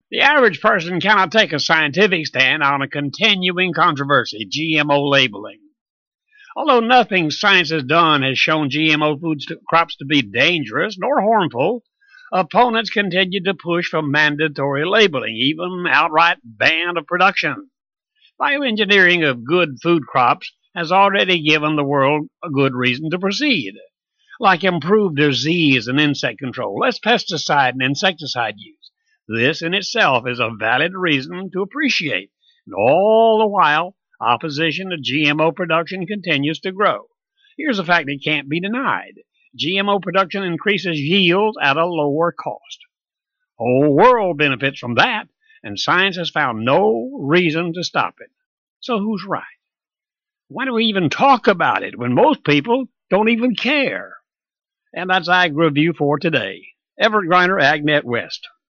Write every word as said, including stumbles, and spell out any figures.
The average person cannot take a scientific stand on a continuing controversy, G M O labeling. Although nothing science has done has shown G M O food crops to be dangerous nor harmful, opponents continue to push for mandatory labeling, even outright ban of production. Bioengineering of good food crops has already given the world a good reason to proceed, like improved disease and insect control, less pesticide and insecticide use. This in itself is a valid reason to appreciate, and all the while, opposition to G M O production continues to grow. Here's a fact that can't be denied. G M O production increases yields at a lower cost. The whole world benefits from that, and science has found no reason to stop it. So who's right? Why do we even talk about it when most people don't even care? And that's Ag Review for today. Everett Griner, AgNet West.